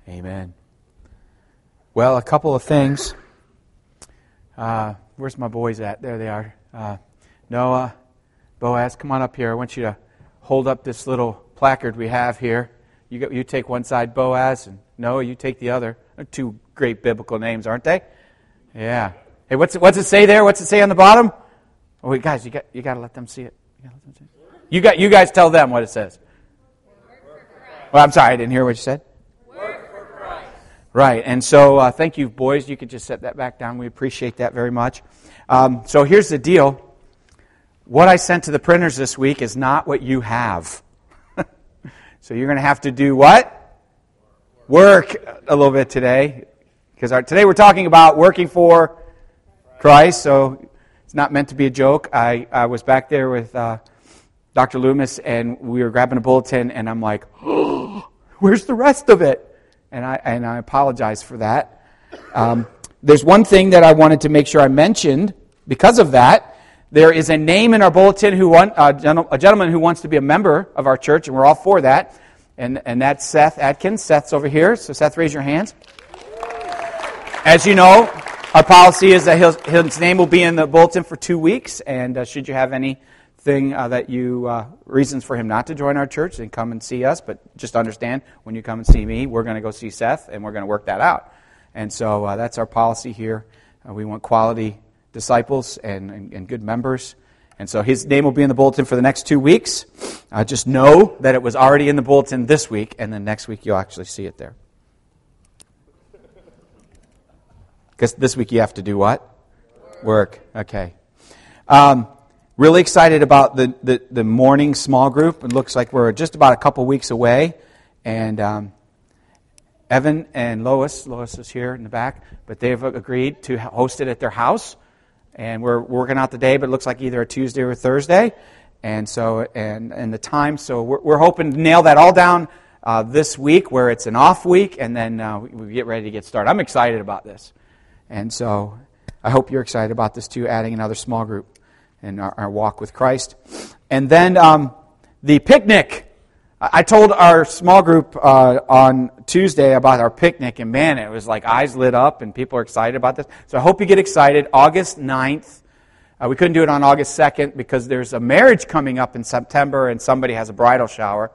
Amen. Well, a couple of things. Where's my boys at? There they are. Noah, Boaz, come on up here. I want you to hold up this little placard we have here. You take one side, Boaz, and Noah, you take the other. They're two great biblical names, aren't they? Yeah. Hey, what's it say there? What's it say on the bottom? Oh, wait, guys, you got to let them see it. You guys tell them what it says. Well, I'm sorry, I didn't hear what you said. Work for Christ. Right, and so thank you, boys. You could just set that back down. We appreciate that very much. So here's the deal. What I sent to the printers this week is not what you have. So you're going to have to do what? Work a little bit today. Because today we're talking about working for Christ, so it's not meant to be a joke. I was back there with Dr. Loomis, and we were grabbing a bulletin, and I'm like, oh, where's the rest of it? And I apologize for that. There's one thing that I wanted to make sure I mentioned because of that. There is a name in our bulletin a gentleman who wants to be a member of our church, and we're all for that. And that's Seth Atkins. Seth's over here. So Seth, raise your hands. As you know, our policy is that his name will be in the bulletin for 2 weeks, and should you have anything reasons for him not to join our church, then come and see us. But just understand, when you come and see me, we're going to go see Seth, and we're going to work that out. And so that's our policy here. We want quality disciples and good members. And so his name will be in the bulletin for the next 2 weeks. Just know that it was already in the bulletin this week, and then next week you'll actually see it there. Because this week you have to do what? Work. Okay. Really excited about the morning small group. It looks like we're just about a couple weeks away. And Evan and Lois is here in the back, but they've agreed to host it at their house. And we're working out the day, but it looks like either a Tuesday or a Thursday. And so, and the time. So we're hoping to nail that all down this week, where it's an off week, and then we get ready to get started. I'm excited about this. And so I hope you're excited about this too, adding another small group in our walk with Christ. And then the picnic. I told our small group on Tuesday about our picnic, and man, it was like eyes lit up, and people are excited about this. So I hope you get excited. August 9th. We couldn't do it on August 2nd because there's a marriage coming up in September, and somebody has a bridal shower.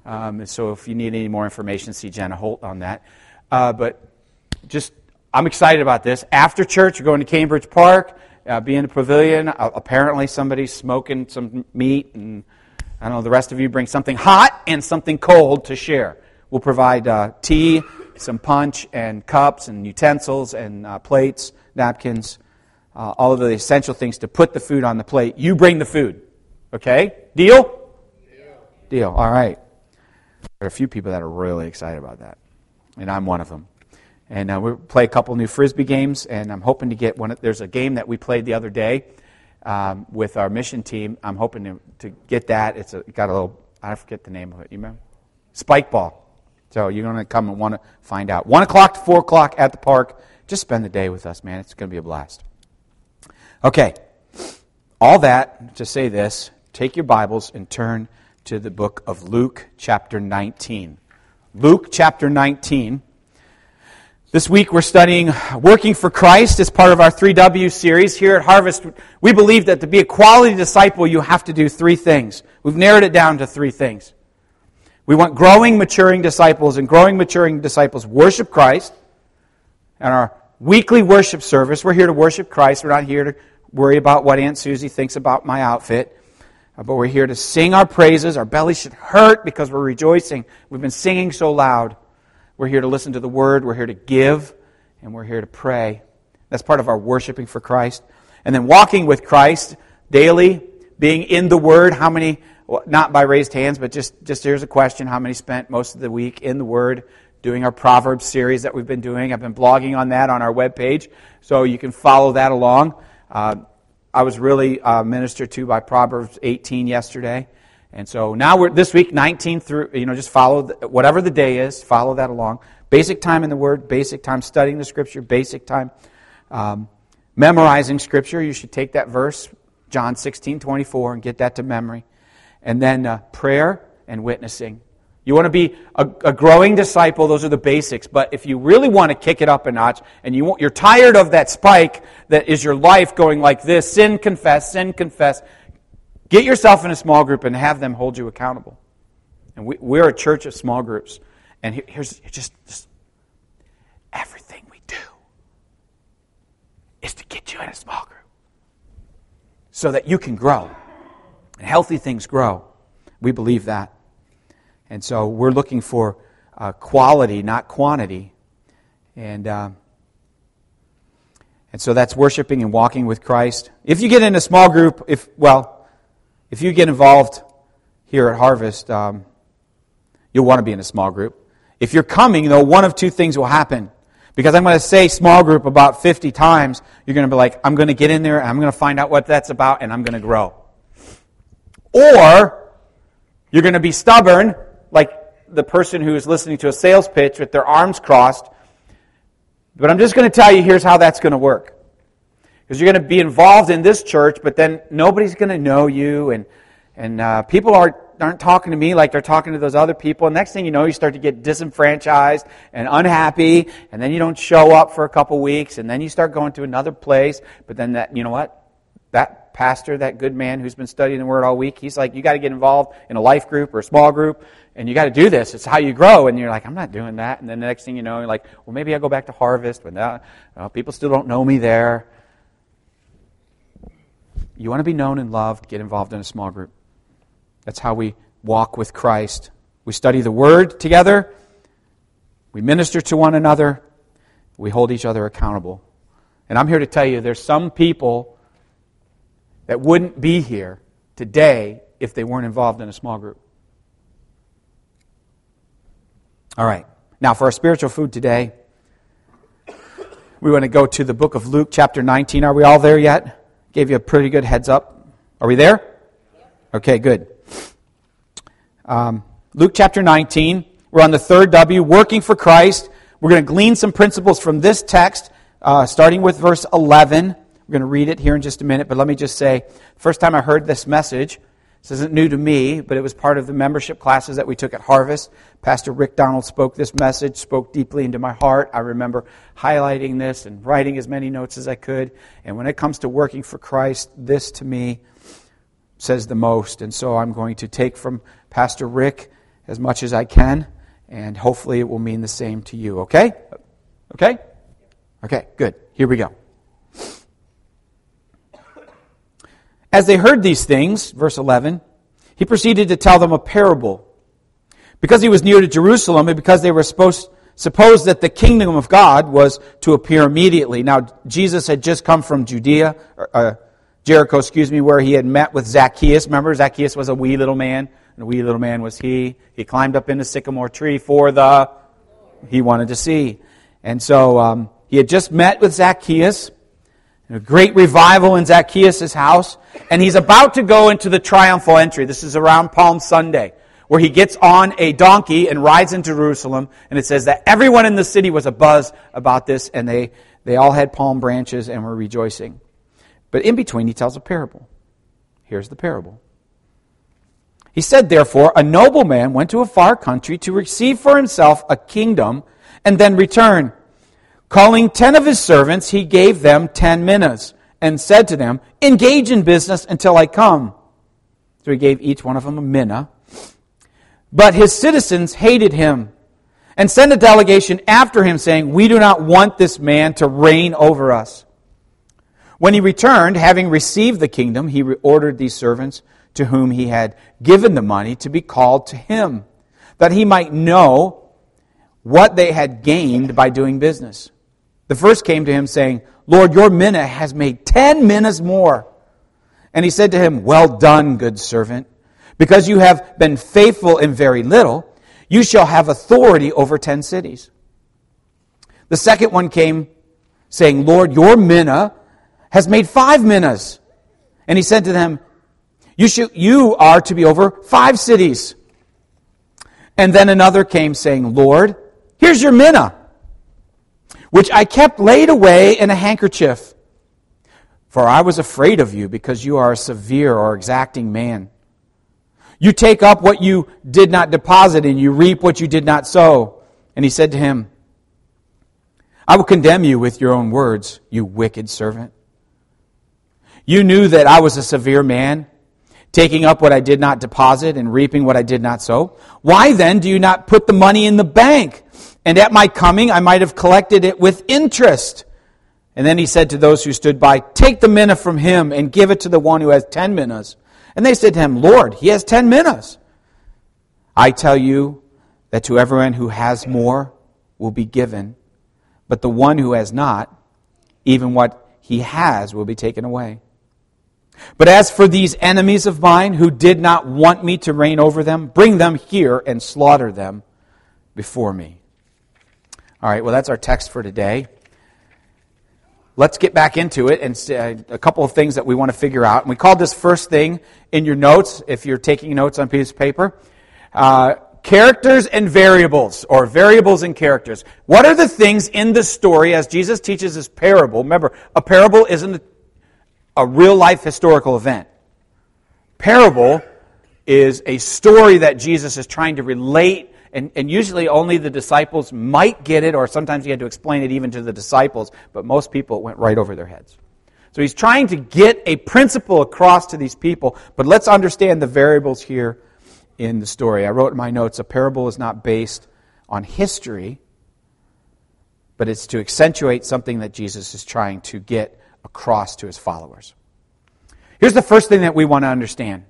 So if you need any more information, see Jenna Holt on that. But just, I'm excited about this. After church, we're going to Cambridge Park, be in the pavilion. Apparently somebody's smoking some meat, and I don't know, the rest of you bring something hot and something cold to share. We'll provide tea, some punch, and cups, and utensils, and plates, napkins, all of the essential things to put the food on the plate. You bring the food. Okay? Deal? Deal. All right. There are a few people that are really excited about that, and I'm one of them. And we'll play a couple new Frisbee games, and I'm hoping to get one. There's a game that we played the other day with our mission team. I'm hoping to get that. It's got a little, I forget the name of it. You remember? Spike ball. So you're going to come and want to find out. 1 o'clock to 4 o'clock at the park. Just spend the day with us, man. It's going to be a blast. Okay. All that to say this, take your Bibles and turn to the book of Luke chapter 19. Luke chapter 19. This week we're studying Working for Christ as part of our 3W series. Here at Harvest, we believe that to be a quality disciple, you have to do 3 things. We've narrowed it down to 3 things. We want growing, maturing disciples, and growing, maturing disciples worship Christ. And our weekly worship service, we're here to worship Christ. We're not here to worry about what Aunt Susie thinks about my outfit. But we're here to sing our praises. Our bellies should hurt because we're rejoicing. We've been singing so loud. We're here to listen to the Word. We're here to give. And we're here to pray. That's part of our worshiping for Christ. And then walking with Christ daily, being in the Word. How many, not by raised hands, but just here's a question. How many spent most of the week in the Word doing our Proverbs series that we've been doing? I've been blogging on that on our webpage, so you can follow that along. I was really ministered to by Proverbs 18 yesterday. And so now we're this week 19 through, just follow whatever the day is, follow that along. Basic time in the Word, basic time studying the Scripture, basic time memorizing Scripture. You should take that verse, John 16:24, and get that to memory. And then prayer and witnessing. You want to be a growing disciple, those are the basics. But if you really want to kick it up a notch, and you're tired of that spike that is your life going like this, sin, confess, get yourself in a small group and have them hold you accountable. And we're a church of small groups. And here's just everything we do is to get you in a small group so that you can grow. And healthy things grow. We believe that. And so we're looking for quality, not quantity. And so that's worshiping and walking with Christ. If you get in a small group, if you get involved here at Harvest, you'll want to be in a small group. If you're coming, though, one of two things will happen. Because I'm going to say small group about 50 times, you're going to be like, I'm going to get in there, and I'm going to find out what that's about, and I'm going to grow. Or you're going to be stubborn, like the person who is listening to a sales pitch with their arms crossed. But I'm just going to tell you, here's how that's going to work. Because you're going to be involved in this church, but then nobody's going to know you, and people aren't talking to me like they're talking to those other people. And next thing you know, you start to get disenfranchised and unhappy, and then you don't show up for a couple weeks, and then you start going to another place. But then that pastor, that good man who's been studying the Word all week, he's like, you got to get involved in a life group or a small group, and you got to do this. It's how you grow. And you're like, I'm not doing that. And then the next thing you know, you're like, well, maybe I'll go back to Harvest, but now people still don't know me there. You want to be known and loved, get involved in a small group. That's how we walk with Christ. We study the Word together. We minister to one another. We hold each other accountable. And I'm here to tell you, there's some people that wouldn't be here today if they weren't involved in a small group. All right. Now, for our spiritual food today, we want to go to the book of Luke, chapter 19. Are we all there yet? Gave you a pretty good heads up. Are we there? Okay, good. Luke chapter 19. We're on the third W, working for Christ. We're going to glean some principles from this text, starting with verse 11. We're going to read it here in just a minute, but let me just say, first time I heard this message, this isn't new to me, but it was part of the membership classes that we took at Harvest. Pastor Rick Donald spoke this message, spoke deeply into my heart. I remember highlighting this and writing as many notes as I could. And when it comes to working for Christ, this to me says the most. And so I'm going to take from Pastor Rick as much as I can, and hopefully it will mean the same to you. Okay? Okay? Okay, good. Here we go. As they heard these things, verse 11, he proceeded to tell them a parable. Because he was near to Jerusalem, and because they were supposed that the kingdom of God was to appear immediately. Now, Jesus had just come from Jericho, where he had met with Zacchaeus. Remember, Zacchaeus was a wee little man, and a wee little man was he. He climbed up in the sycamore tree he wanted to see. And so he had just met with Zacchaeus. A great revival in Zacchaeus' house. And he's about to go into the triumphal entry. This is around Palm Sunday, where he gets on a donkey and rides into Jerusalem. And it says that everyone in the city was abuzz about this, and they all had palm branches and were rejoicing. But in between, he tells a parable. Here's the parable. He said, therefore, a nobleman went to a far country to receive for himself a kingdom and then return. Calling 10 of his servants, he gave them 10 minas and said to them, engage in business until I come. So he gave each one of them a mina. But his citizens hated him and sent a delegation after him saying, we do not want this man to reign over us. When he returned, having received the kingdom, he ordered these servants to whom he had given the money to be called to him, that he might know what they had gained by doing business. The first came to him saying, Lord, your mina has made 10 minas more. And he said to him, well done, good servant. Because you have been faithful in very little, you shall have authority over 10 cities. The second one came saying, Lord, your mina has made 5 minas. And he said to them, you are to be over 5 cities. And then another came saying, Lord, here's your mina, which I kept laid away in a handkerchief. For I was afraid of you, because you are a severe or exacting man. You take up what you did not deposit, and you reap what you did not sow. And he said to him, I will condemn you with your own words, you wicked servant. You knew that I was a severe man, taking up what I did not deposit and reaping what I did not sow. Why then do you not put the money in the bank? And at my coming I might have collected it with interest. And then he said to those who stood by, take the mina from him and give it to the one who has 10 minas. And they said to him, Lord, he has 10 minas. I tell you that to everyone who has more will be given, but the one who has not, even what he has will be taken away. But as for these enemies of mine who did not want me to reign over them, bring them here and slaughter them before me. All right, well, that's our text for today. Let's get back into it and a couple of things that we want to figure out. And we called this first thing in your notes, if you're taking notes on a piece of paper, characters and variables, or variables and characters. What are the things in the story as Jesus teaches this parable? Remember, a parable isn't a real-life historical event. Parable is a story that Jesus is trying to relate, and usually only the disciples might get it, or sometimes he had to explain it even to the disciples, but most people it went right over their heads. So he's trying to get a principle across to these people, but let's understand the variables here in the story. I wrote in my notes, a parable is not based on history, but it's to accentuate something that Jesus is trying to get across to his followers. Here's the first thing that we want to understand.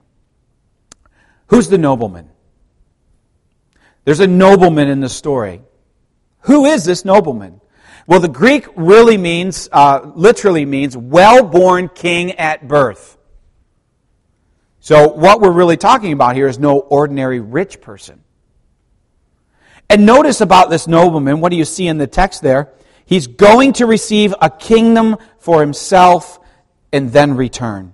Who's the nobleman? There's a nobleman in the story. Who is this nobleman? Well, the Greek really means, literally means, well-born king at birth. So what we're really talking about here is no ordinary rich person. And notice about this nobleman, what do you see in the text there? He's going to receive a kingdom for himself and then return.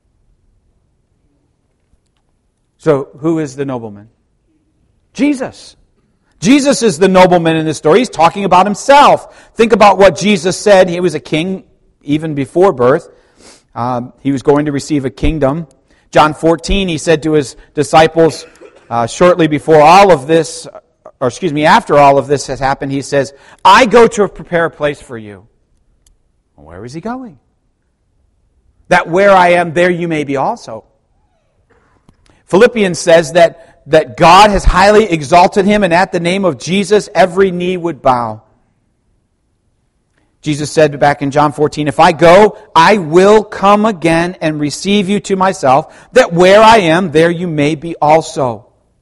So who is the nobleman? Jesus. Jesus is the nobleman in this story. He's talking about himself. Think about what Jesus said. He was a king even before birth. He was going to receive a kingdom. John 14, he said to his disciples shortly before all of this, after all of this has happened, he says, I go to prepare a place for you. Well, where is he going? That where I am, there you may be also. Philippians says that God has highly exalted him, and at the name of Jesus, every knee would bow. Jesus said back in John 14, if I go, I will come again and receive you to myself, that where I am, there you may be also.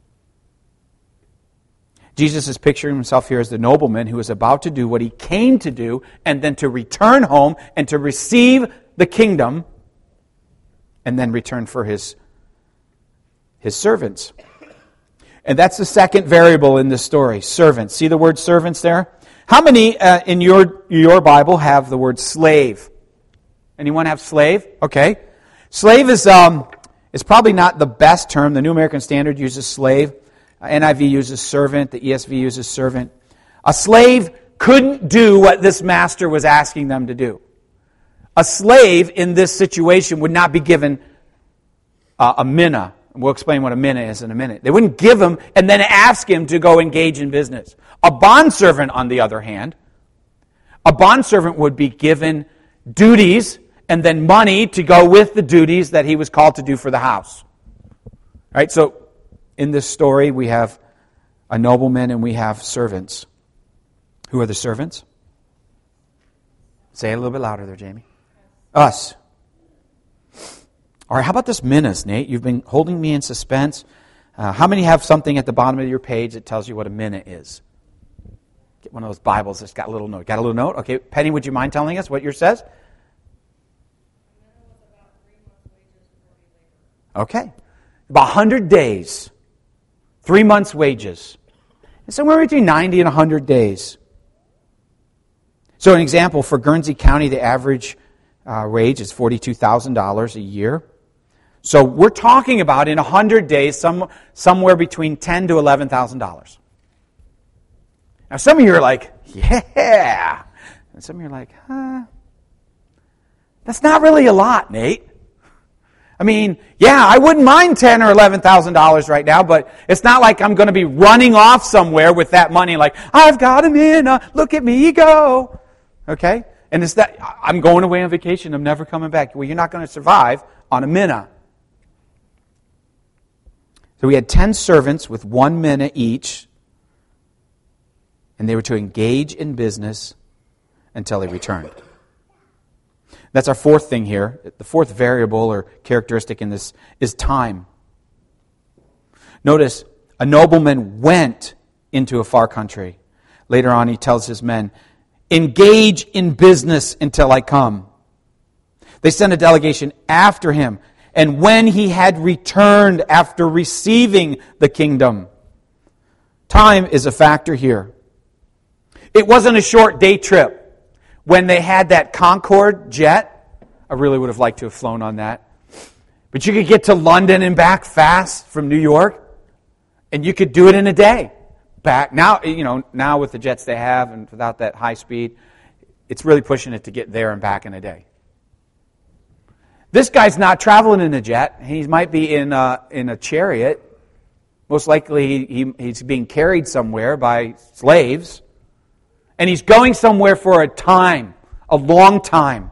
Jesus is picturing himself here as the nobleman who is about to do what he came to do, and then to return home and to receive the kingdom, and then return for his servants. And that's the second variable in this story, servants. See the word servants there? How many in your Bible have the word slave? Anyone have slave? Okay. Slave is probably not the best term. The New American Standard uses slave. NIV uses servant. The ESV uses servant. A slave couldn't do what this master was asking them to do. A slave in this situation would not be given a mina. We'll explain what a mina is in a minute. They wouldn't give him and then ask him to go engage in business. A bondservant, on the other hand, a bondservant would be given duties and then money to go with the duties that he was called to do for the house. All right, so in this story we have a nobleman and we have servants. Who are the servants? Say it a little bit louder there, Jamie. Us. All right, how about this minas, Nate? You've been holding me in suspense. How many have something at the bottom of your page that tells you what a mina is? Get one of those Bibles that's got a little note. Got a little note? Okay, Penny, would you mind telling us what yours says? Okay. About 100 days. 3 months' wages. It's somewhere between 90 and 100 days. So an example, for Guernsey County, the average wage is $42,000 a year. So we're talking about in 100 days somewhere between $10,000 to $11,000. Now some of you are like, yeah. And some of you are like, that's not really a lot, Nate. I mean, yeah, I wouldn't mind $10,000 or $11,000 right now, but it's not like I'm going to be running off somewhere with that money like, I've got a mina, look at me go. Okay? And it's that, I'm going away on vacation, I'm never coming back. Well, you're not going to survive on a mina. So we had 10 servants with 1 mina each, and they were to engage in business until he returned. That's our fourth thing here. The fourth variable or characteristic in this is time. Notice, a nobleman went into a far country. Later on, he tells his men, engage in business until I come. They sent a delegation after him, and when he had returned after receiving the kingdom. Time is a factor here. It wasn't a short day trip. When they had that Concorde jet, I really would have liked to have flown on that. But you could get to London and back fast from New York, and you could do it in a day. Back now, now with the jets they have and without that high speed, it's really pushing it to get there and back in a day. This guy's not traveling in a jet. He might be in a chariot. Most likely he's being carried somewhere by slaves. And he's going somewhere for a time, a long time.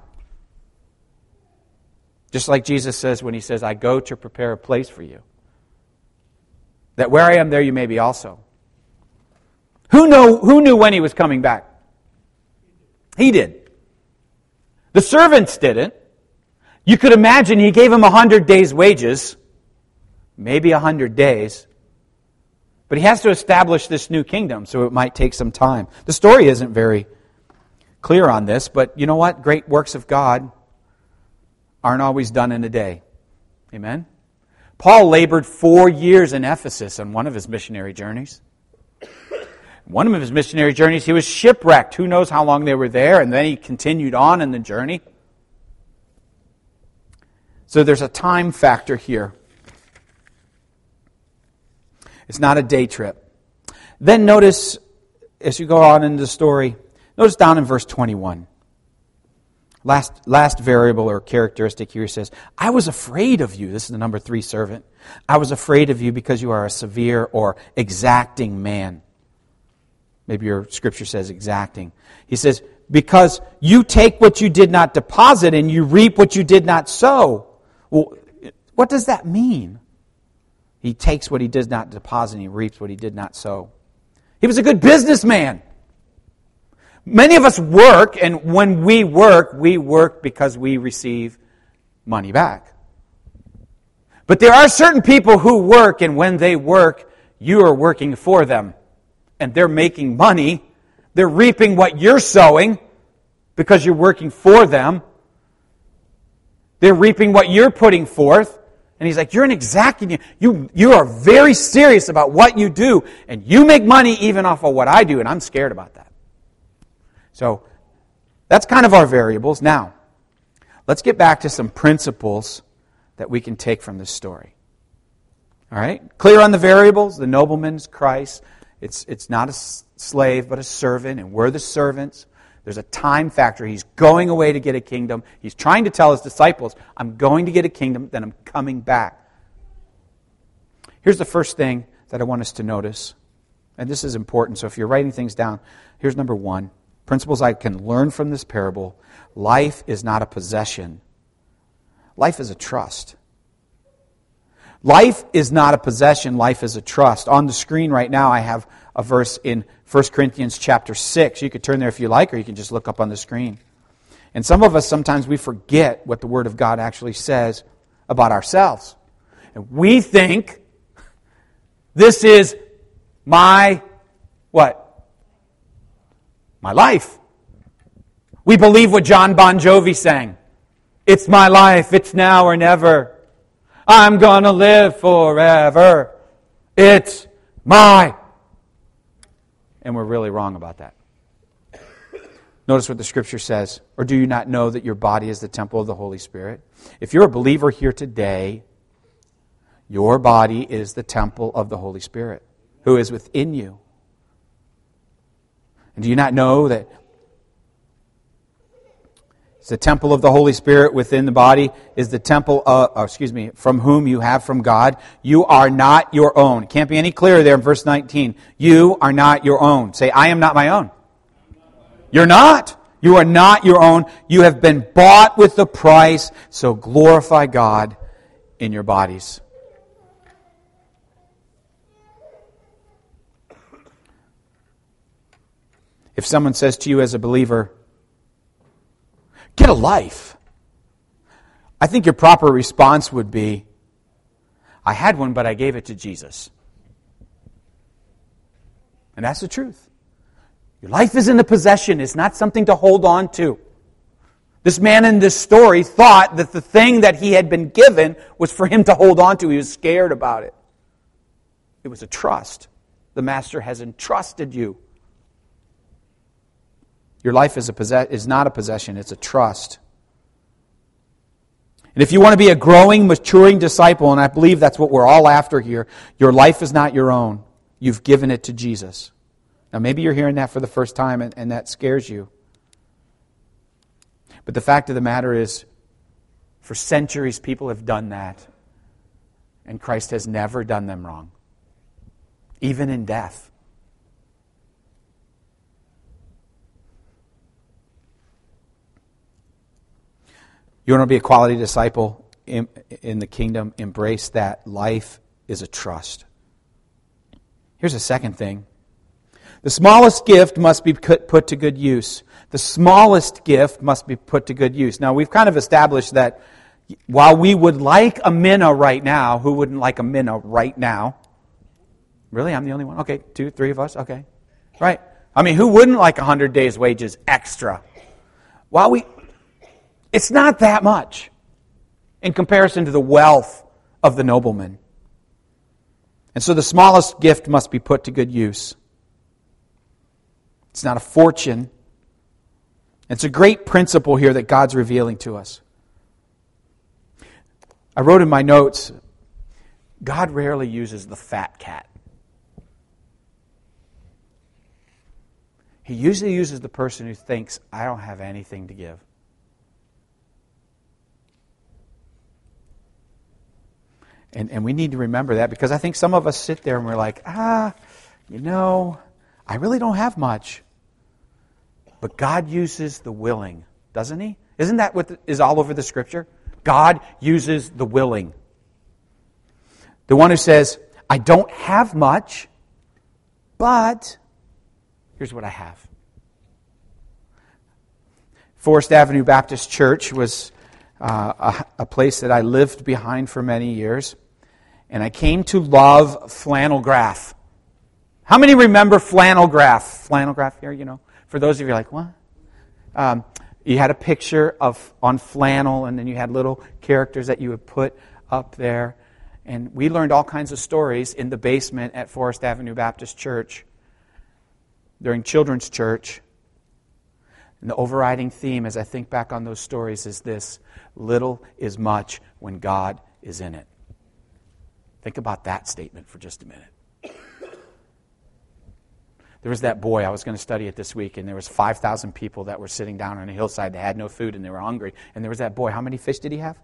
Just like Jesus says when he says, I go to prepare a place for you. That where I am, there you may be also. Who knew when he was coming back? He did. The servants didn't. You could imagine he gave him 100 days' wages, maybe 100 days. But he has to establish this new kingdom, so it might take some time. The story isn't very clear on this, but you know what? Great works of God aren't always done in a day. Amen? Paul labored 4 years in Ephesus on one of his missionary journeys. One of his missionary journeys, he was shipwrecked. Who knows how long they were there, and then he continued on in the journey. So there's a time factor here. It's not a day trip. Then notice, as you go on into the story, notice down in verse 21. Last variable or characteristic here says, I was afraid of you. This is the number 3 servant. I was afraid of you because you are a severe or exacting man. Maybe your scripture says exacting. He says, because you take what you did not deposit and you reap what you did not sow. Well, what does that mean? He takes what he did not deposit and he reaps what he did not sow. He was a good businessman. Many of us work, and when we work because we receive money back. But there are certain people who work, and when they work, you are working for them. And they're making money. They're reaping what you're sowing because you're working for them. They're reaping what you're putting forth. And he's like, you're an exacting. You are very serious about what you do. And you make money even off of what I do. And I'm scared about that. So that's kind of our variables. Now, let's get back to some principles that we can take from this story. All right? Clear on the variables? The nobleman's Christ. It's not a slave, but a servant. And we're the servants. There's a time factor. He's going away to get a kingdom. He's trying to tell his disciples, I'm going to get a kingdom, then I'm coming back. Here's the first thing that I want us to notice. And this is important, so if you're writing things down, here's number 1. Principles I can learn from this parable. Life is not a possession. Life is a trust. Life is not a possession. Life is a trust. On the screen right now, I have a verse in 1 Corinthians chapter 6. You could turn there if you like, or you can just look up on the screen. And some of us, sometimes we forget what the Word of God actually says about ourselves. And we think this is my, what? My life. We believe what John Bon Jovi sang. It's my life, it's now or never. I'm gonna live forever. It's my. And we're really wrong about that. Notice what the Scripture says. Or do you not know that your body is the temple of the Holy Spirit? If you're a believer here today, your body is the temple of the Holy Spirit, who is within you. And do you not know that It's the temple of the Holy Spirit within the body, is the temple, from whom you have from God. You are not your own. It can't be any clearer there in verse 19. You are not your own. Say, I am not my own. You're not. You are not your own. You have been bought with a price, so glorify God in your bodies. If someone says to you as a believer, get a life, I think your proper response would be, I had one, but I gave it to Jesus. And that's the truth. Your life isn't a possession. It's not something to hold on to. This man in this story thought that the thing that he had been given was for him to hold on to. He was scared about it. It was a trust. The Master has entrusted you. Your life is not a possession, it's a trust. And if you want to be a growing, maturing disciple, and I believe that's what we're all after here, your life is not your own. You've given it to Jesus. Now maybe you're hearing that for the first time and that scares you. But the fact of the matter is, for centuries people have done that. And Christ has never done them wrong. Even in death. You want to be a quality disciple in the kingdom, embrace that life is a trust. Here's a second thing. The smallest gift must be put to good use. The smallest gift must be put to good use. Now, we've kind of established that while we would like a minna right now, who wouldn't like a minna right now? Really? I'm the only one? Okay, 2, 3 of us? Okay. Right. I mean, who wouldn't like 100 days' wages extra? It's not that much in comparison to the wealth of the nobleman. And so the smallest gift must be put to good use. It's not a fortune. It's a great principle here that God's revealing to us. I wrote in my notes, God rarely uses the fat cat. He usually uses the person who thinks, I don't have anything to give. And we need to remember that, because I think some of us sit there and we're like, I really don't have much. But God uses the willing, doesn't He? Isn't that what is all over the Scripture? God uses the willing. The one who says, I don't have much, but here's what I have. Forest Avenue Baptist Church was a place that I lived behind for many years. And I came to love flannel graph. How many remember flannel graph? Flannel graph here, For those of you like, what? You had a picture on flannel, and then you had little characters that you would put up there. And we learned all kinds of stories in the basement at Forest Avenue Baptist Church during children's church. And the overriding theme, as I think back on those stories, is this: little is much when God is in it. Think about that statement for just a minute. There was that boy, I was going to study it this week, and there was 5,000 people that were sitting down on a hillside. They had no food, and they were hungry. And there was that boy. How many fish did he have?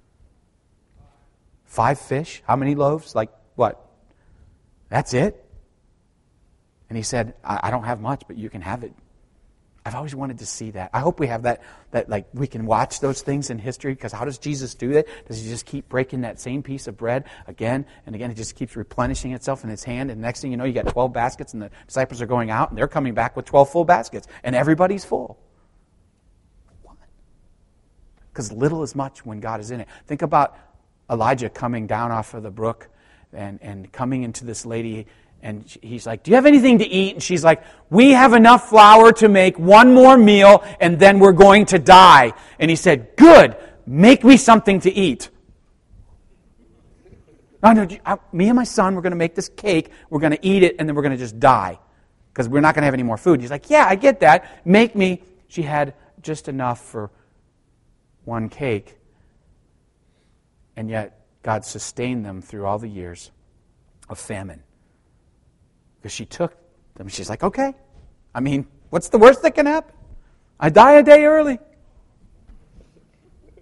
5 fish? How many loaves? Like what? That's it? And he said, I don't have much, but you can have it. I've always wanted to see that. I hope we have that like we can watch those things in history, because how does Jesus do that? Does He just keep breaking that same piece of bread again and again? It just keeps replenishing itself in His hand, and next thing you know, you got 12 baskets, and the disciples are going out, and they're coming back with 12 full baskets, and everybody's full. What? Because little is much when God is in it. Think about Elijah coming down off of the brook and coming into this lady. And he's like, do you have anything to eat? And she's like, we have enough flour to make one more meal, and then we're going to die. And he said, good, make me something to eat. No, me and my son, we're going to make this cake, we're going to eat it, and then we're going to just die, because we're not going to have any more food. He's like, yeah, I get that. Make me. She had just enough for one cake. And yet, God sustained them through all the years of famine. Because she took them. She's like, okay. I mean, what's the worst that can happen? I die a day early.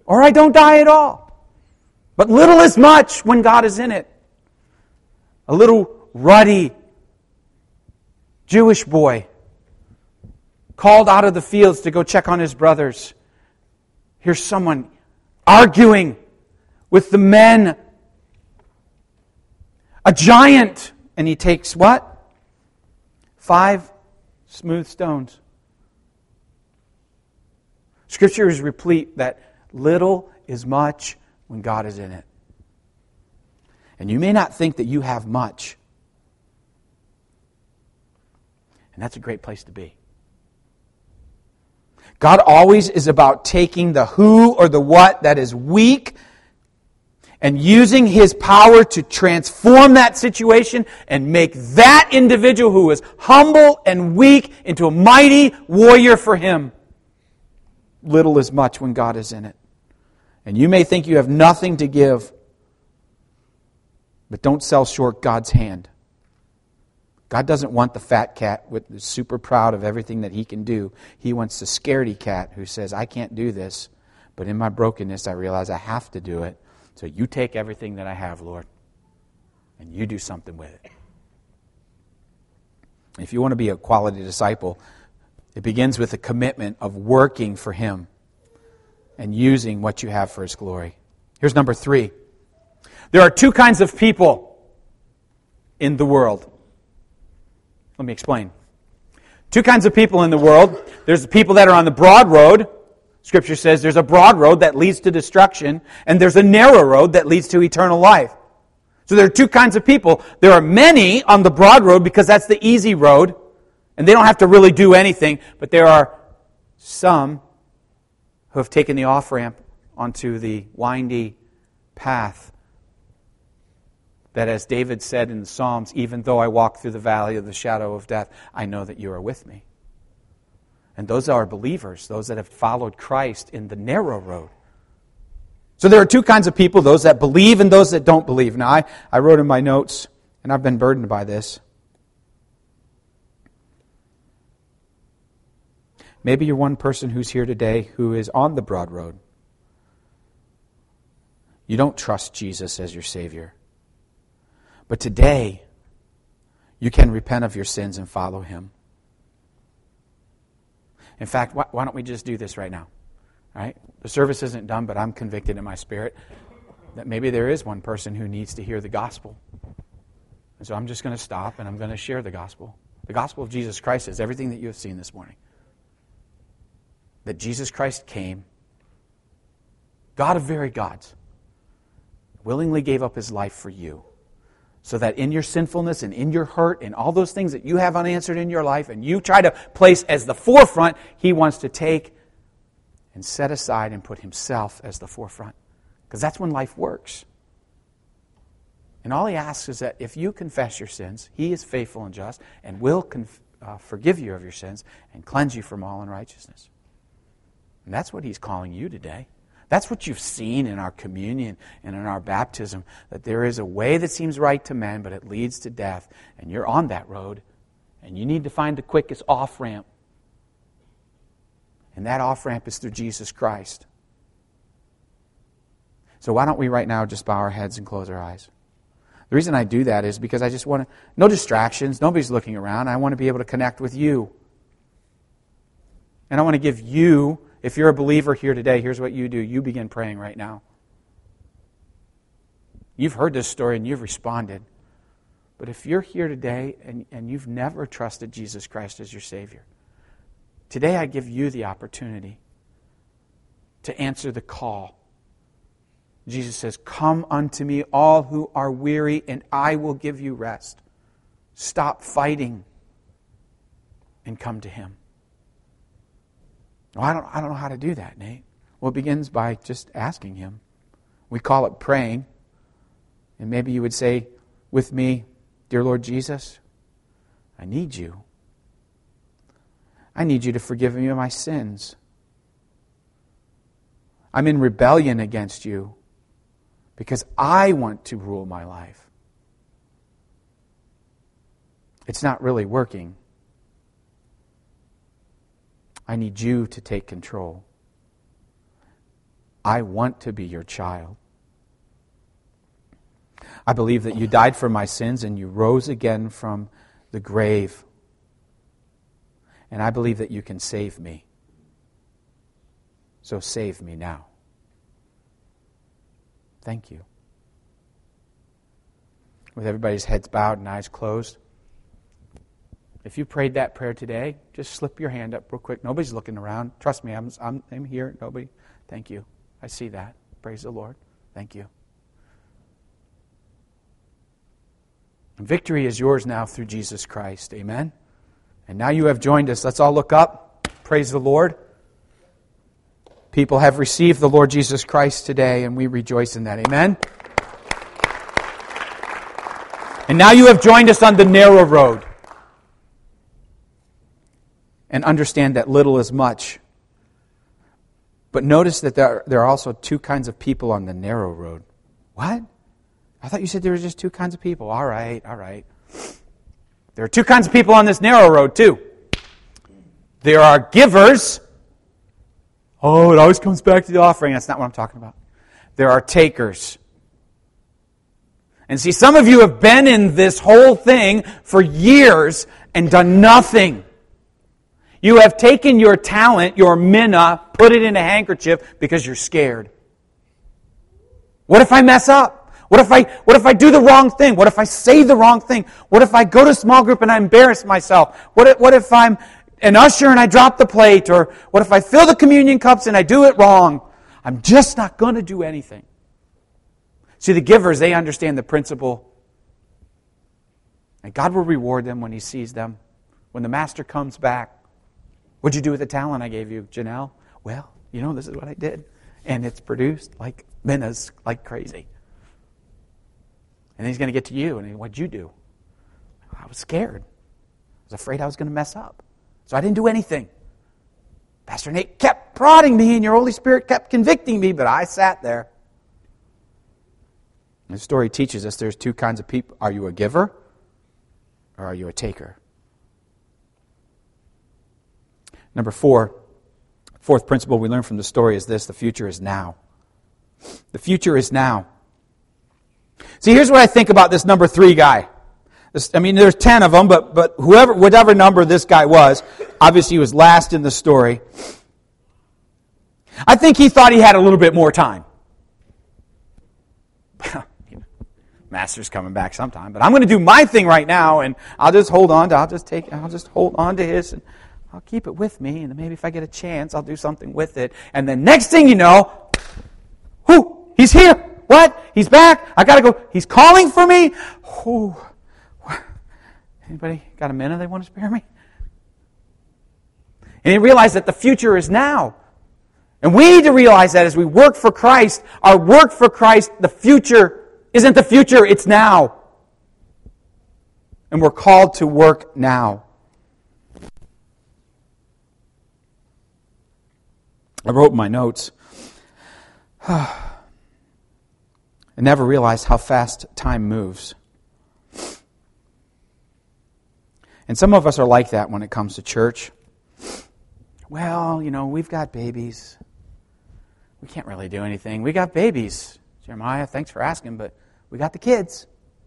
Or I don't die at all. But little is much when God is in it. A little ruddy Jewish boy called out of the fields to go check on his brothers. Here's someone arguing with the men. A giant. And he takes what? 5 smooth stones. Scripture is replete that little is much when God is in it. And you may not think that you have much. And that's a great place to be. God always is about taking the who or the what that is weak and using His power to transform that situation and make that individual who is humble and weak into a mighty warrior for Him. Little is much when God is in it. And you may think you have nothing to give, but don't sell short God's hand. God doesn't want the fat cat who's super proud of everything that he can do. He wants the scaredy cat who says, I can't do this, but in my brokenness I realize I have to do it. So you take everything that I have, Lord, and you do something with it. If you want to be a quality disciple, it begins with a commitment of working for Him and using what you have for His glory. Here's number 3. There are 2 kinds of people in the world. Let me explain. 2 kinds of people in the world. There's the people that are on the broad road. Scripture says there's a broad road that leads to destruction, and there's a narrow road that leads to eternal life. So there are 2 kinds of people. There are many on the broad road because that's the easy road, and they don't have to really do anything. But there are some who have taken the off-ramp onto the windy path that, as David said in the Psalms, even though I walk through the valley of the shadow of death, I know that you are with me. And those are believers, those that have followed Christ in the narrow road. So there are 2 kinds of people, those that believe and those that don't believe. Now, I wrote in my notes, and I've been burdened by this. Maybe you're one person who's here today who is on the broad road. You don't trust Jesus as your Savior. But today, you can repent of your sins and follow Him. In fact, why don't we just do this right now? All right? The service isn't done, but I'm convicted in my spirit that maybe there is one person who needs to hear the gospel. And so I'm just going to stop and I'm going to share the gospel. The gospel of Jesus Christ is everything that you have seen this morning. That Jesus Christ came, God of very gods, willingly gave up His life for you, so that in your sinfulness and in your hurt and all those things that you have unanswered in your life and you try to place as the forefront, He wants to take and set aside and put Himself as the forefront. Because that's when life works. And all He asks is that if you confess your sins, He is faithful and just and will forgive you of your sins and cleanse you from all unrighteousness. And that's what He's calling you today. That's what you've seen in our communion and in our baptism, that there is a way that seems right to men, but it leads to death. And you're on that road, and you need to find the quickest off-ramp. And that off-ramp is through Jesus Christ. So why don't we right now just bow our heads and close our eyes? The reason I do that is because I just want to, no distractions, nobody's looking around. I want to be able to connect with you. And I want to give you, if you're a believer here today, here's what you do. You begin praying right now. You've heard this story and you've responded. But if you're here today and you've never trusted Jesus Christ as your Savior, today I give you the opportunity to answer the call. Jesus says, "Come unto me, all who are weary, and I will give you rest." Stop fighting and come to Him. Well, I don't know how to do that, Nate. Well, it begins by just asking Him. We call it praying. And maybe you would say with me, "Dear Lord Jesus, I need you. I need you to forgive me of my sins. I'm in rebellion against you because I want to rule my life. It's not really working. I need you to take control. I want to be your child. I believe that you died for my sins and you rose again from the grave. And I believe that you can save me. So save me now. Thank you. With everybody's heads bowed and eyes closed, if you prayed that prayer today, just slip your hand up real quick. Nobody's looking around. Trust me, I'm here. Nobody. Thank you. I see that. Praise the Lord. Thank you. Victory is yours now through Jesus Christ. Amen. And now you have joined us. Let's all look up. Praise the Lord. People have received the Lord Jesus Christ today, and we rejoice in that. Amen. And now you have joined us on the narrow road. And understand that little is much. But notice that there are also two kinds of people on the narrow road. What? I thought you said there were just two kinds of people. All right. There are two kinds of people on this narrow road too. There are givers. Oh, it always comes back to the offering. That's not what I'm talking about. There are takers. And see, some of you have been in this whole thing for years and done nothing. You have taken your talent, your minna, put it in a handkerchief because you're scared. What if I mess up? What if I do the wrong thing? What if I say the wrong thing? What if I go to small group and I embarrass myself? What if I'm an usher and I drop the plate? Or what if I fill the communion cups and I do it wrong? I'm just not going to do anything. See, the givers, they understand the principle. And God will reward them when He sees them. When the master comes back. What'd you do with the talent I gave you, Janelle? Well, this is what I did. And it's produced like minnas, like crazy. And then He's going to get to you. And what'd you do? I was scared. I was afraid I was going to mess up. So I didn't do anything. Pastor Nate kept prodding me and your Holy Spirit kept convicting me, but I sat there. The story teaches us there's two kinds of people. Are you a giver or are you a taker? Number fourth principle we learn from the story is this: the future is now. The future is now. See, here's what I think about this number 3 guy. There's 10 of them, but whatever number this guy was, obviously he was last in the story. I think he thought he had a little bit more time. Master's coming back sometime, but I'm going to do my thing right now, and I'll just hold on to his, and I'll keep it with me, and maybe if I get a chance, I'll do something with it. And then next thing you know, he's here. What? He's back. I got to go. He's calling for me. Anybody got a minute they want to spare me? And he realized that the future is now. And we need to realize that as we work for Christ, our work for Christ, the future isn't the future, it's now. And we're called to work now. I wrote in my notes, I never realized how fast time moves. And some of us are like that when it comes to church. Well, we've got babies. We can't really do anything. We got babies. Jeremiah, thanks for asking, but we got the kids.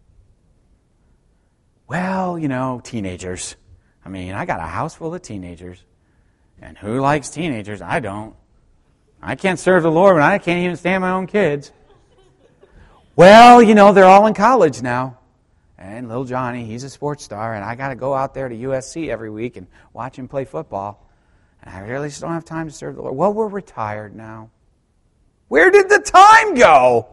Well, teenagers. I got a house full of teenagers. And who likes teenagers? I don't. I can't serve the Lord when I can't even stand my own kids. Well, they're all in college now. And little Johnny, he's a sports star, and I got to go out there to USC every week and watch him play football. And I really just don't have time to serve the Lord. Well, we're retired now. Where did the time go?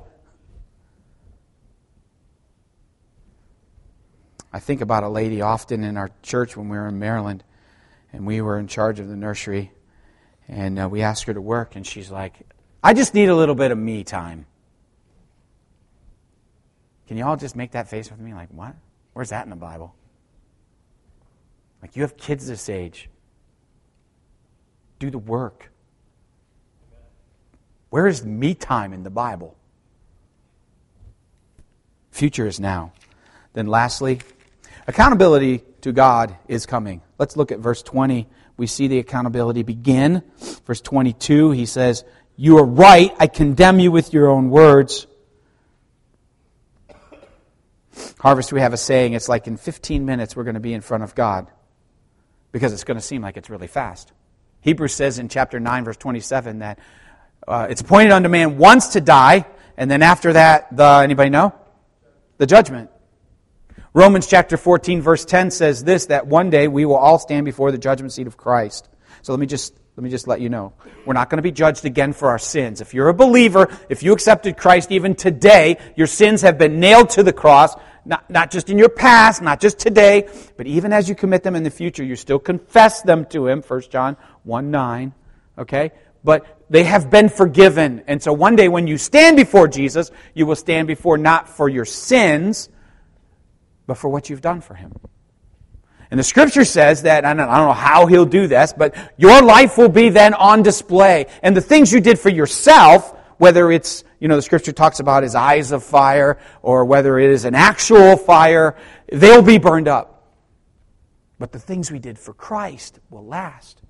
I think about a lady often in our church when we were in Maryland, and we were in charge of the nursery, and we asked her to work, and she's like, I just need a little bit of me time. Can you all just make that face with me? Like, what? Where's that in the Bible? Like, you have kids this age. Do the work. Where is me time in the Bible? Future is now. Then lastly, accountability to God is coming. Let's look at verse 20. We see the accountability begin. Verse 22, he says, You are right. I condemn you with your own words. Harvest, we have a saying, it's like in 15 minutes we're going to be in front of God. Because it's going to seem like it's really fast. Hebrews says in chapter 9, verse 27, that it's appointed unto man once to die, and then after that, anybody know? The judgment. Romans chapter 14, verse 10 says this, that one day we will all stand before the judgment seat of Christ. So let me just let you know. We're not going to be judged again for our sins. If you're a believer, if you accepted Christ even today, your sins have been nailed to the cross, not just in your past, not just today, but even as you commit them in the future, you still confess them to Him, 1 John 1:9, okay? But they have been forgiven. And so one day when you stand before Jesus, you will stand before not for your sins, but for what you've done for Him. And the Scripture says that, I don't know how He'll do this, but your life will be then on display. And the things you did for yourself, whether it's, the Scripture talks about His eyes of fire, or whether it is an actual fire, they'll be burned up. But the things we did for Christ will last.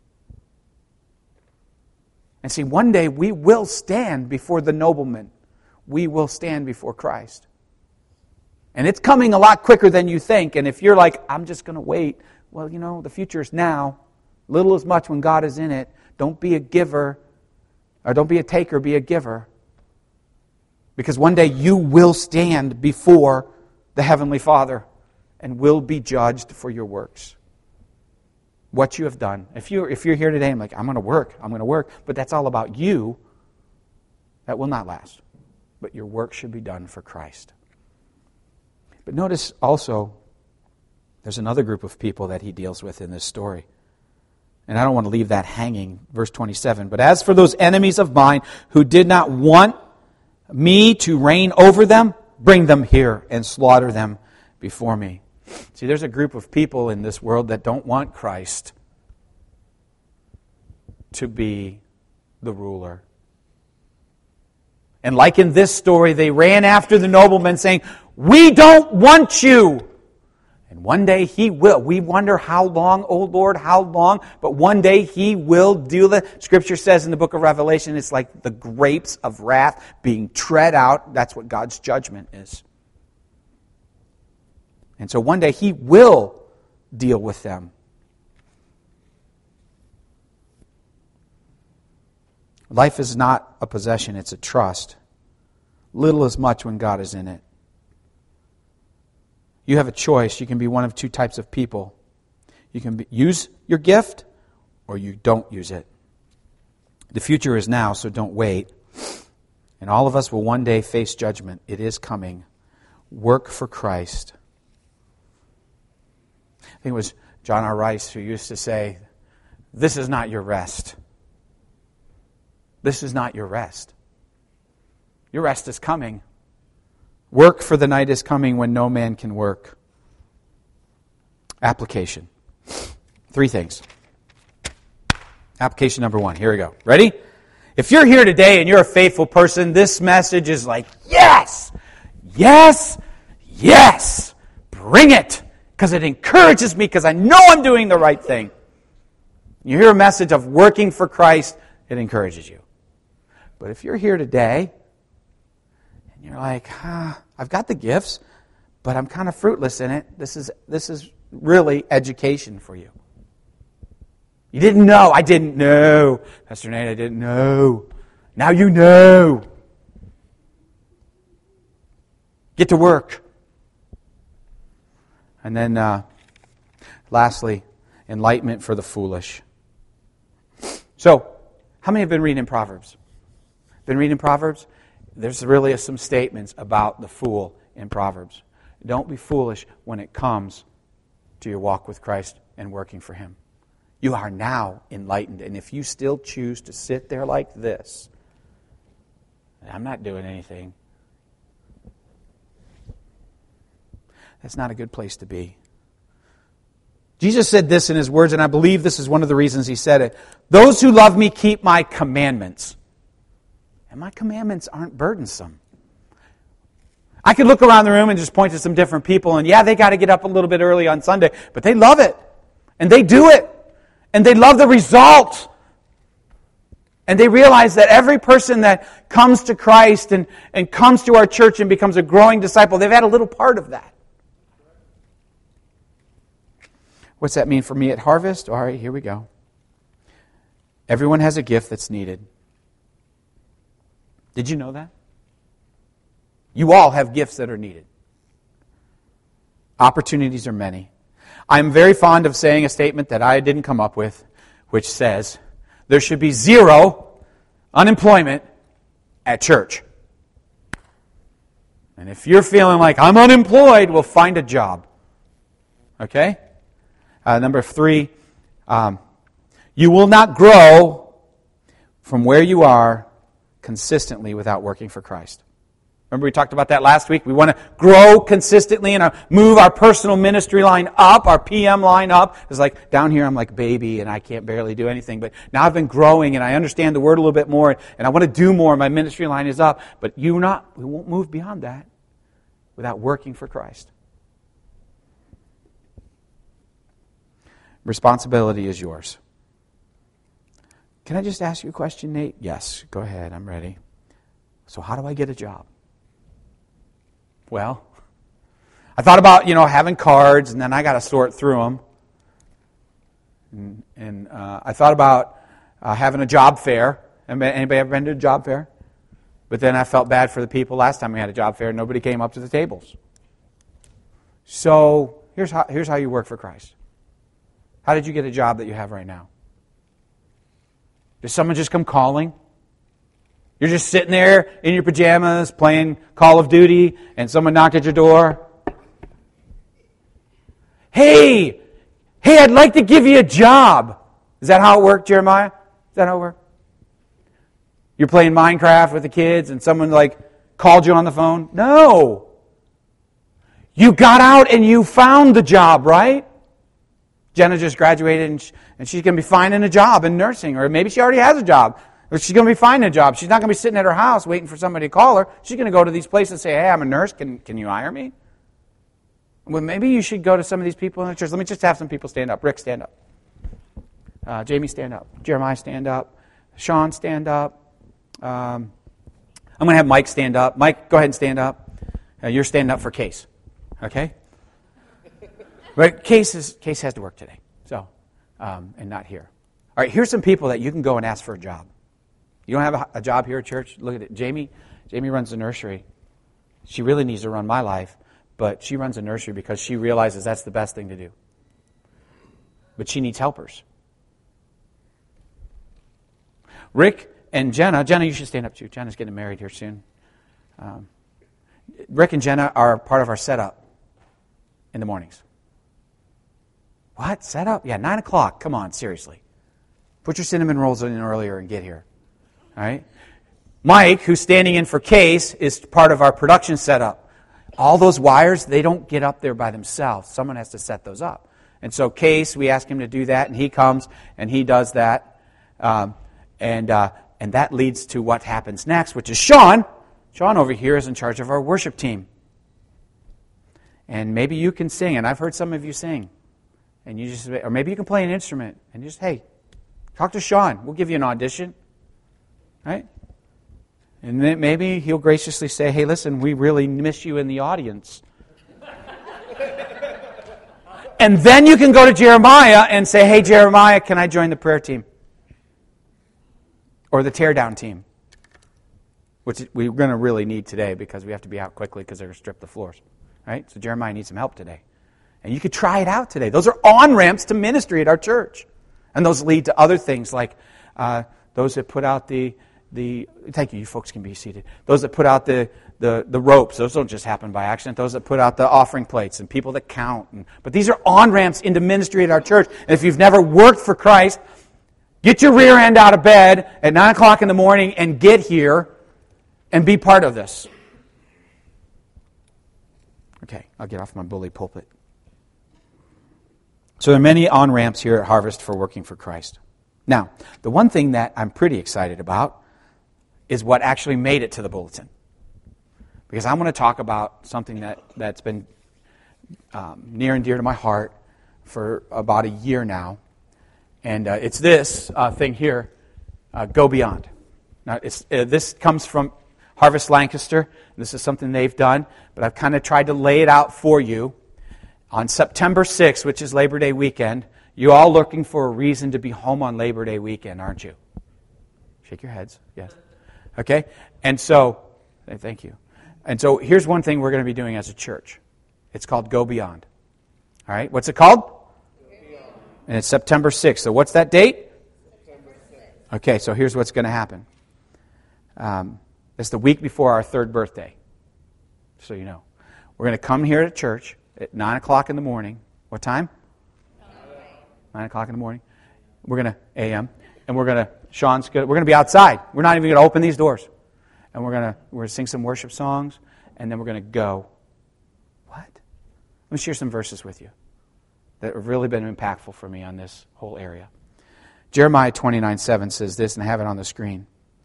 And see, one day we will stand before the nobleman. We will stand before Christ. And it's coming a lot quicker than you think. And if you're like, I'm just going to wait, well, the future is now. Little is much when God is in it. Don't be a giver, or don't be a taker, be a giver. Because one day you will stand before the Heavenly Father and will be judged for your works. What you have done. If you're here today and like, I'm going to work, but that's all about you, that will not last. But your work should be done for Christ. But notice also, there's another group of people that he deals with in this story. And I don't want to leave that hanging. Verse 27, but as for those enemies of mine who did not want me to reign over them, bring them here and slaughter them before me. See, there's a group of people in this world that don't want Christ to be the ruler. And like in this story, they ran after the nobleman saying, we don't want you. And one day He will. We wonder how long, oh Lord, how long? But one day He will do that. Scripture says in the book of Revelation, it's like the grapes of wrath being tread out. That's what God's judgment is. And so one day He will deal with them. Life is not a possession, it's a trust. Little is much when God is in it. You have a choice. You can be one of two types of people. You can use your gift, or you don't use it. The future is now, so don't wait. And all of us will one day face judgment. It is coming. Work for Christ. I think it was John R. Rice who used to say, this is not your rest. This is not your rest. Your rest is coming. Work, for the night is coming when no man can work. Application. 3 things. Application number 1. Here we go. Ready? If you're here today and you're a faithful person, this message is like, yes! Yes! Yes! Bring it! Because it encourages me, because I know I'm doing the right thing. You hear a message of working for Christ, it encourages you. But if you're here today, and you're like, I've got the gifts, but I'm kind of fruitless in it. This is really education for you. You didn't know. I didn't know. Pastor Nate, I didn't know. Now you know. Get to work. And then, lastly, enlightenment for the foolish. So, how many have been reading Proverbs? Been reading Proverbs? There's really some statements about the fool in Proverbs. Don't be foolish when it comes to your walk with Christ and working for Him. You are now enlightened. And if you still choose to sit there like this, I'm not doing anything, that's not a good place to be. Jesus said this in His words, and I believe this is one of the reasons He said it. Those who love me keep my commandments. And my commandments aren't burdensome. I could look around the room and just point to some different people, and yeah, they got to get up a little bit early on Sunday, but they love it. And they do it. And they love the result. And they realize that every person that comes to Christ and comes to our church and becomes a growing disciple, they've had a little part of that. What's that mean for me at Harvest? All right, here we go. Everyone has a gift that's needed. Did you know that? You all have gifts that are needed. Opportunities are many. I'm very fond of saying a statement that I didn't come up with, which says, there should be 0 unemployment at church. And if you're feeling like, I'm unemployed, well, find a job. Okay? Number 3, you will not grow from where you are consistently without working for Christ. Remember we talked about that last week? We want to grow consistently and move our personal ministry line up, our PM line up. It's like down here I'm like baby and I can't barely do anything. But now I've been growing and I understand the Word a little bit more and I want to do more. My ministry line is up. But we won't move beyond that without working for Christ. Responsibility is yours. Can I just ask you a question, Nate? Yes, go ahead. I'm ready. So how do I get a job? Well, I thought about, having cards, and then I got to sort through them. And I thought about having a job fair. Anybody ever been to a job fair? But then I felt bad for the people last time we had a job fair. Nobody came up to the tables. So here's how you work for Christ. How did you get a job that you have right now? Did someone just come calling? You're just sitting there in your pajamas playing Call of Duty and someone knocked at your door. Hey, I'd like to give you a job. Is that how it worked, Jeremiah? Is that how it worked? You're playing Minecraft with the kids and someone called you on the phone? No. You got out and you found the job, right? Jenna just graduated and she's going to be finding a job in nursing, or maybe she already has a job. Or she's going to be finding a job. She's not going to be sitting at her house waiting for somebody to call her. She's going to go to these places and say, hey, I'm a nurse. Can you hire me? Well, maybe you should go to some of these people in the church. Let me just have some people stand up. Rick, stand up. Jamie, stand up. Jeremiah, stand up. Sean, stand up. I'm going to have Mike stand up. Mike, go ahead and stand up. You're standing up for Case. Okay? But Case has to work today. So, and not here. All right, here's some people that you can go and ask for a job. You don't have a job here at church? Look at it. Jamie runs the nursery. She really needs to run my life, but she runs a nursery because she realizes that's the best thing to do. But she needs helpers. Rick and Jenna, you should stand up too. Jenna's getting married here soon. Rick and Jenna are part of our setup in the mornings. What? Setup? Yeah, 9 o'clock. Come on, seriously. Put your cinnamon rolls in earlier and get here. All right? Mike, who's standing in for Case, is part of our production setup. All those wires, they don't get up there by themselves. Someone has to set those up. And so Case, we ask him to do that, and he comes and he does that. And that leads to what happens next, which is Sean. Sean over here is in charge of our worship team. And maybe you can sing, and I've heard some of you sing. And you just, or maybe you can play an instrument, and just, hey, talk to Sean. We'll give you an audition. Right? And then maybe he'll graciously say, hey, listen, we really miss you in the audience. And then you can go to Jeremiah and say, hey, Jeremiah, can I join the prayer team? Or the teardown team? Which we're going to really need today because we have to be out quickly because they're going to strip the floors. Right? So Jeremiah needs some help today. And you could try it out today. Those are on-ramps to ministry at our church. And those lead to other things like those that put out the thank you, you folks can be seated. Those that put out the ropes, those don't just happen by accident. Those that put out the offering plates and people that count. But these are on-ramps into ministry at our church. And if you've never worked for Christ, get your rear end out of bed at 9 o'clock in the morning and get here and be part of this. Okay, I'll get off my bully pulpit. So there are many on-ramps here at Harvest for working for Christ. Now, the one thing that I'm pretty excited about is what actually made it to the bulletin. Because I want to talk about something that's been near and dear to my heart for about a year now. And it's this thing here. Go Beyond. Now, this comes from Harvest Lancaster. This is something they've done, but I've kind of tried to lay it out for you. On September 6th, which is Labor Day weekend, you're all looking for a reason to be home on Labor Day weekend, aren't you? Shake your heads. Yes. Okay? And so, thank you. And so here's one thing we're going to be doing as a church. It's called Go Beyond. All right? What's it called? Go Beyond. And it's September 6th. So what's that date? September 6th. Okay, so here's what's going to happen. It's the week before our third birthday. So you know. We're going to come here to church at 9 o'clock in the morning. What time? 9 o'clock in the morning. We're going to a.m. And we're going to be outside. We're not even going to open these doors. And we're going to sing some worship songs, and then we're going to go. What? Let me share some verses with you that have really been impactful for me on this whole area. Jeremiah 29:7 says this, and I have it on the screen.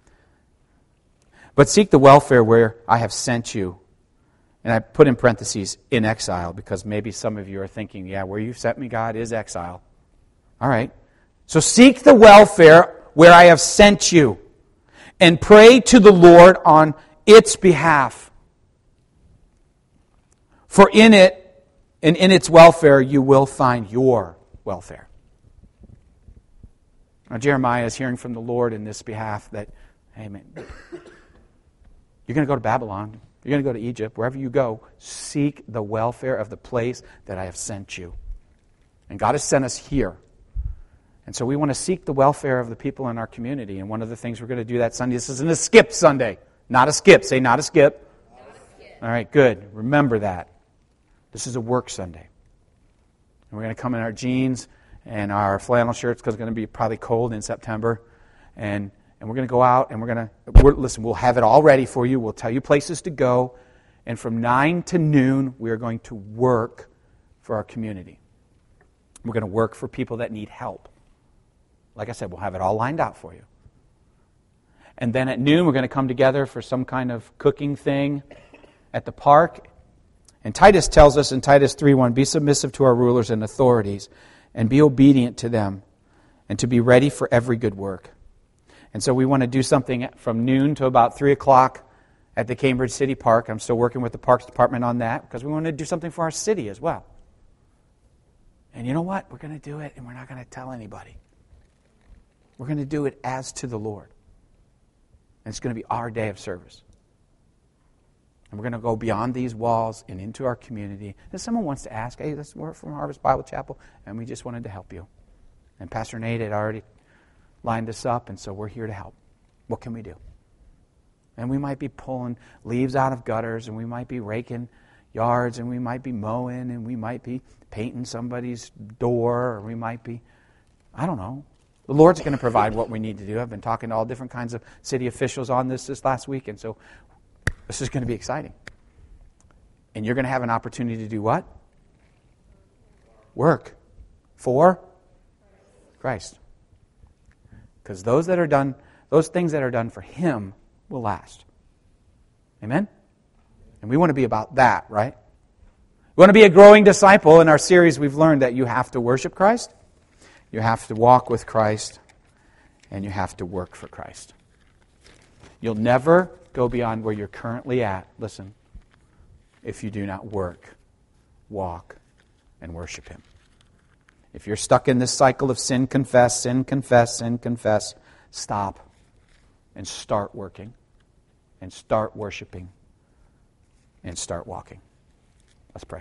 But seek the welfare where I have sent you. And I put in parentheses, in exile, because maybe some of you are thinking, yeah, where you've sent me, God, is exile. All right. So seek the welfare where I have sent you, and pray to the Lord on its behalf. For in it, and in its welfare, you will find your welfare. Now Jeremiah is hearing from the Lord in this behalf that, hey man, you're going to go to Babylon. You're going to go to Egypt. Wherever you go, seek the welfare of the place that I have sent you. And God has sent us here. And so we want to seek the welfare of the people in our community. And one of the things we're going to do that Sunday, this isn't a skip Sunday. Not a skip. Say not a skip. Not a skip. All right, good. Remember that. This is a work Sunday. And we're going to come in our jeans and our flannel shirts because it's going to be probably cold in September. And we're going to go out and listen, we'll have it all ready for you. We'll tell you places to go. And from 9 to noon, we are going to work for our community. We're going to work for people that need help. Like I said, we'll have it all lined out for you. And then at noon, we're going to come together for some kind of cooking thing at the park. And Titus tells us in Titus 3:1, be submissive to our rulers and authorities, and be obedient to them, and to be ready for every good work. And so we want to do something from noon to about 3 o'clock at the Cambridge City Park. I'm still working with the Parks Department on that because we want to do something for our city as well. And you know what? We're going to do it and we're not going to tell anybody. We're going to do it as to the Lord. And it's going to be our day of service. And we're going to go beyond these walls and into our community. If someone wants to ask, hey, we're from Harvest Bible Chapel, and we just wanted to help you. And Pastor Nate had already lined us up, and so we're here to help. What can we do? And we might be pulling leaves out of gutters, and we might be raking yards, and we might be mowing, and we might be painting somebody's door, or we might be, I don't know. The Lord's going to provide what we need to do. I've been talking to all different kinds of city officials on this last week, and so this is going to be exciting. And you're going to have an opportunity to do what? Work for Christ. Because those things that are done for Him will last. Amen? And we want to be about that, right? We want to be a growing disciple. In our series, we've learned that you have to worship Christ, you have to walk with Christ, and you have to work for Christ. You'll never go beyond where you're currently at, listen, if you do not work, walk, and worship Him. If you're stuck in this cycle of sin, confess, stop and start working and start worshiping and start walking. Let's pray.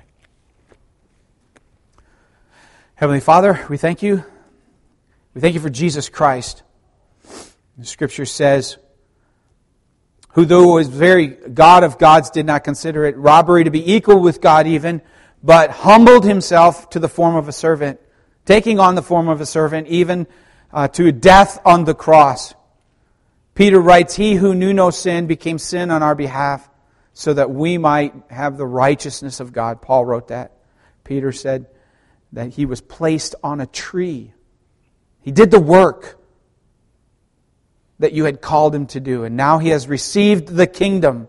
Heavenly Father, we thank you. We thank you for Jesus Christ. The Scripture says, who though was very God of gods did not consider it robbery to be equal with God even, but humbled Himself to the form of a servant, taking on the form of a servant, even to death on the cross. Peter writes, He who knew no sin became sin on our behalf, so that we might have the righteousness of God. Paul wrote that. Peter said that He was placed on a tree. He did the work that you had called Him to do, and now He has received the kingdom.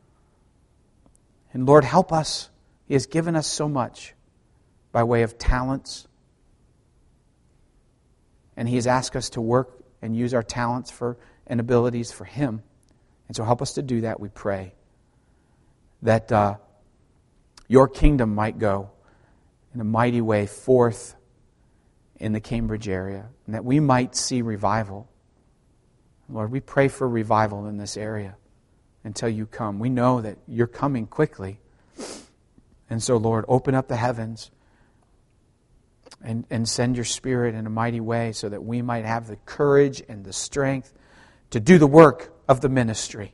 And Lord, help us. He has given us so much by way of talents. And He has asked us to work and use our talents and abilities for Him. And so help us to do that, we pray. That your kingdom might go in a mighty way forth in the Cambridge area, and that we might see revival. Lord, we pray for revival in this area until you come. We know that you're coming quickly. And so, Lord, open up the heavens and send your Spirit in a mighty way so that we might have the courage and the strength to do the work of the ministry.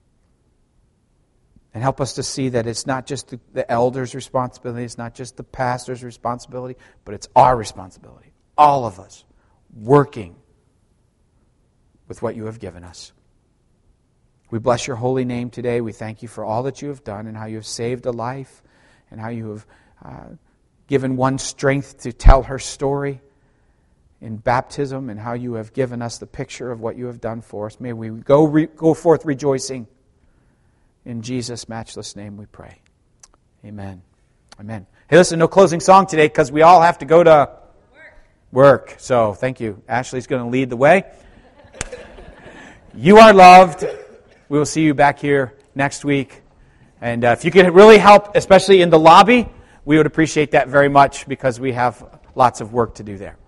And help us to see that it's not just the elders' responsibility, it's not just the pastor's responsibility, but it's our responsibility. All of us working with what you have given us. We bless your holy name today. We thank you for all that you have done and how you have saved a life and how you have given one strength to tell her story in baptism and how you have given us the picture of what you have done for us. May we go forth rejoicing. In Jesus' matchless name we pray. Amen. Amen. Hey, listen, no closing song today because we all have to go to work. So thank you. Ashley's going to lead the way. You are loved. We will see you back here next week. And if you could really help, especially in the lobby, we would appreciate that very much because we have lots of work to do there.